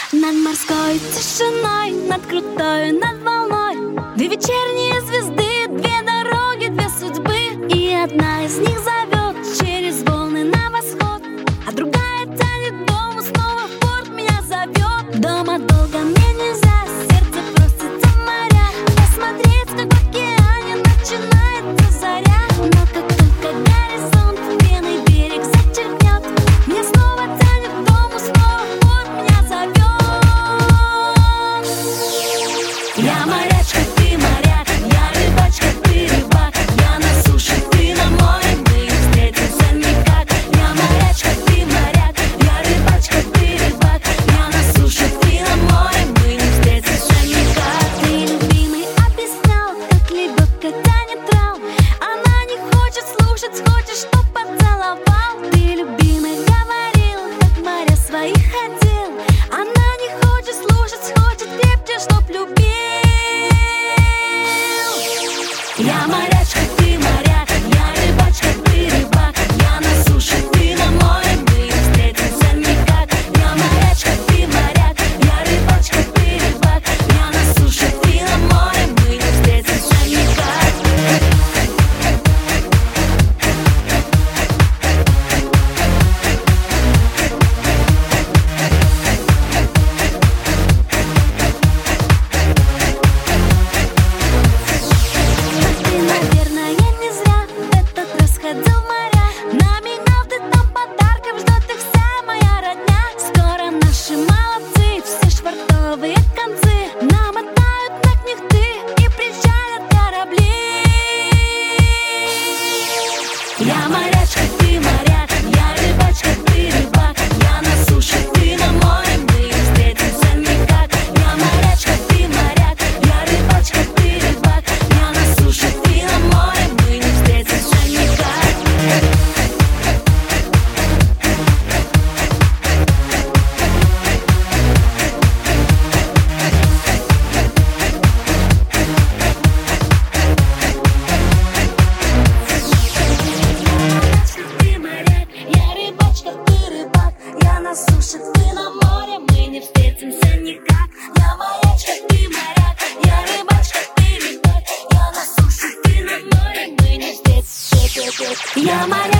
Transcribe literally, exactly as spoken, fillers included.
Над морской тишиной, над крутой, над волной. Две вечерние звезды, две дороги, две судьбы. И одна из них зовет через волны на восход, а другая тянет дому, снова в порт меня зовет. Дома долго мне нельзя, сердце просится в моря, посмотреть, как в океане начинается заря. Но как только горизонт пеной берег зачеркнет, мне снова тянет к дому, снова в порт меня зовет. Я морячка, ты моряк, я рыбачка, ты рыбак. Я на суше, ты на море, мы не встретимся никак. Я морячка, ты моряк, я рыбачка, ты рыбак. Я на суше, ты на море, мы не встретимся никак. Ты, любимый, объяснял, как лебедка тянет трал. Она не хочет слушать, хочет, чтоб поцеловал. Ты, любимый, говорил, как моря своих ходил. Она не хочет слушать, хочет крепче, чтоб любил. Я морячка, ты моряк, я рыбачка, ты рыбак. Я на суше, ты на море, мы не встретимся никак. Я морячка, ты моряк, я рыбачка, ты рыбак. Я на суше, ты на море, мы не встретимся никак. Ты, наверное, не зря в этот раз ходил в моря. Намекал ты там подарков, ждет их вся моя родня. Скоро наши молодцы, все швартовые концы намотают на кнехты и причалят корабли. Я морячка, ты моряк, я рыбачка, ты рыбак. Я на суше, ты на море, мы не встретимся никак. Я морячка, ты моряк, я рыбачка, ты рыбак. Я на суше, ты на море, мы не встретимся никак. Ты моряк, я рыбачка, ты рыбак. Я на суше, ты на море, мы не встретимся никак. Я морячка, ты моряк, я рыбачка, ты рыбак. Я на суше, ты на море, мы не встретимся. Я моряк.